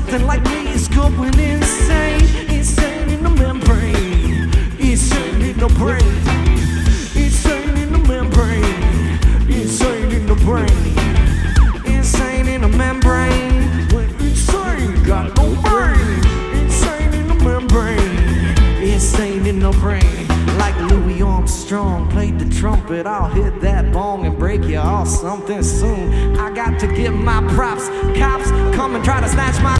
something like me is going insane. Insane in the membrane. Insane in the brain. Insane in the membrane. Insane in the brain. Insane in the membrane. When insane got no brain. Insane in the membrane. Insane in the brain. Like Louis Armstrong played the trumpet, I'll hit that bong and break you off something soon. I got to get my props. Cops come and try to snatch my